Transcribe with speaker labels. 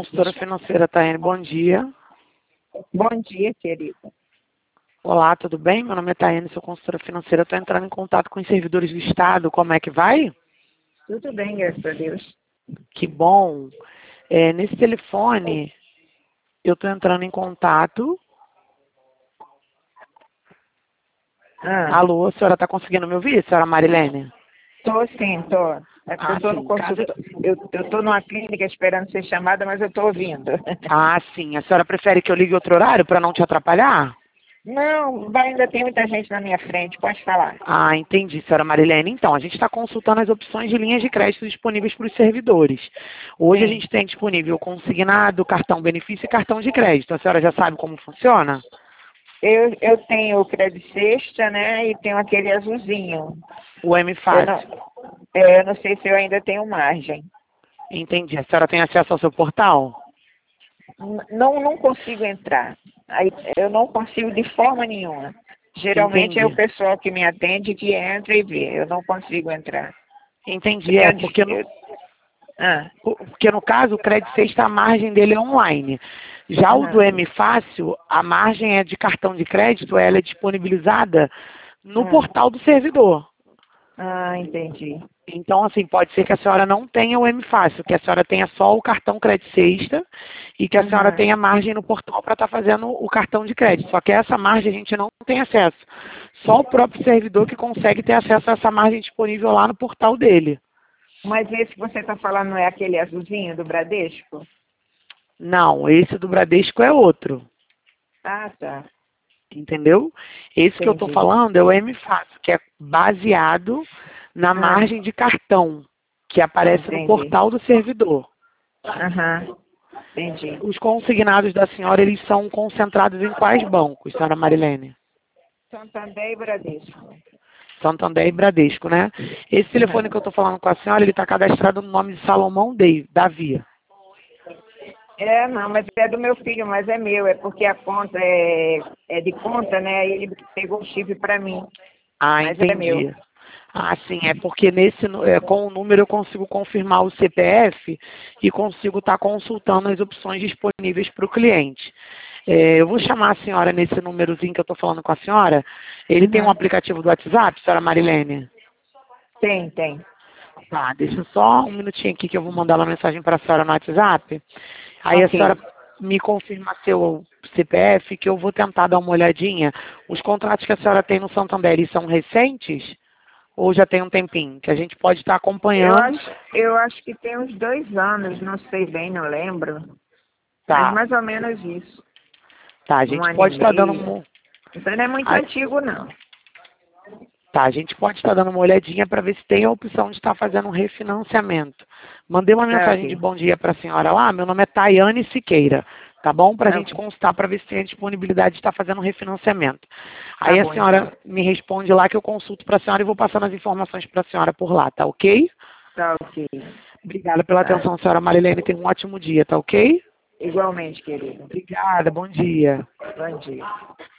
Speaker 1: Consultora financeira, Taiane, bom dia.
Speaker 2: Bom dia, querida.
Speaker 1: Olá, tudo bem? Meu nome é Taiane, sou consultora financeira. Estou entrando em contato com os servidores do Estado. Como é que vai?
Speaker 2: Tudo bem, graças a Deus.
Speaker 1: Que bom. Nesse telefone, eu estou entrando em contato. Alô, a senhora está conseguindo me ouvir, senhora Marilene?
Speaker 2: Tô sim, tô. É porque eu tô no
Speaker 1: sim.
Speaker 2: consultório. Eu tô numa clínica esperando ser chamada, mas eu tô ouvindo.
Speaker 1: Sim. A senhora prefere que eu ligue outro horário para não te atrapalhar?
Speaker 2: Não, ainda tem muita gente na minha frente, pode falar.
Speaker 1: Entendi, senhora Marilene. Então, a gente está consultando as opções de linhas de crédito disponíveis para os servidores. Hoje a
Speaker 2: Sim.
Speaker 1: gente tem disponível consignado, cartão benefício e cartão de crédito. A senhora já sabe como funciona?
Speaker 2: Eu tenho o Crédito Sexta, né, e tenho aquele azulzinho.
Speaker 1: O M
Speaker 2: Eu
Speaker 1: Fácil.
Speaker 2: eu não sei se eu ainda tenho margem.
Speaker 1: Entendi. A senhora tem acesso ao seu portal?
Speaker 2: Não consigo entrar. Aí, eu não consigo de forma nenhuma. Geralmente é o
Speaker 1: Entendi.
Speaker 2: pessoal que me atende que entra e vê. Eu não consigo entrar.
Speaker 1: Entendi. Porque no caso o Crédito Sexta, a margem dele é online. Já o do M Fácil, a margem é de cartão de crédito, ela é disponibilizada no portal do servidor.
Speaker 2: Entendi.
Speaker 1: Então, assim, pode ser que a senhora não tenha o M Fácil, que a senhora tenha só o cartão Crédito Sexta e que a senhora tenha margem no portal para estar fazendo o cartão de crédito. Só que essa margem a gente não tem acesso. Só o próprio servidor que consegue ter acesso a essa margem disponível lá no portal dele.
Speaker 2: Mas esse que você está falando não é aquele azulzinho do Bradesco?
Speaker 1: Não, esse do Bradesco é outro.
Speaker 2: Tá.
Speaker 1: Entendeu? Esse que eu estou
Speaker 2: Entendi.
Speaker 1: falando é o M Fácil, que é baseado na margem de cartão, que aparece no portal do servidor.
Speaker 2: Entendi.
Speaker 1: Os consignados da senhora, eles são concentrados em quais bancos, senhora Marilene?
Speaker 2: Santander e Bradesco.
Speaker 1: Santander e Bradesco, né? Esse telefone que eu estou falando com a senhora, ele está cadastrado no nome de Salomão Davi.
Speaker 2: Não, mas é do meu filho, mas é meu. É porque a conta é de conta, né? Aí ele pegou o chip para mim. Mas é meu.
Speaker 1: Entendi. Sim, é porque com o número eu consigo confirmar o CPF e consigo estar consultando as opções disponíveis para o cliente. Eu vou chamar a senhora nesse númerozinho que eu estou falando com a senhora. Ele tem um aplicativo do WhatsApp, senhora Marilene?
Speaker 2: Tem.
Speaker 1: Tá, deixa só um minutinho aqui que eu vou mandar uma mensagem para a senhora no WhatsApp. Aí a senhora me confirma seu CPF que eu vou tentar dar uma olhadinha. Os contratos que a senhora tem no Santander, eles são recentes? Ou já tem um tempinho? Que a gente pode estar acompanhando.
Speaker 2: Eu acho que tem uns 2 anos, não sei bem, não lembro. Mas
Speaker 1: Tá.
Speaker 2: mais ou menos isso.
Speaker 1: Tá, a
Speaker 2: Um
Speaker 1: gente
Speaker 2: ano
Speaker 1: pode
Speaker 2: e
Speaker 1: estar dando
Speaker 2: meio. Então não é muito
Speaker 1: a-
Speaker 2: antigo, não.
Speaker 1: Tá, a gente pode estar dando uma olhadinha para ver se tem a opção de estar fazendo um refinanciamento. Mandei uma mensagem de bom dia para a senhora lá. Meu nome é Taiane Siqueira. Tá bom? Para a gente constar para ver se tem a disponibilidade de estar fazendo um refinanciamento. Aí a senhora me responde lá que eu consulto para a senhora e vou passando as informações para a senhora por lá, tá ok?
Speaker 2: Tá ok.
Speaker 1: Obrigada pela atenção, senhora Marilene. Tenha um ótimo dia, tá ok?
Speaker 2: Igualmente, querido.
Speaker 1: Obrigada, bom dia.
Speaker 2: Bom dia.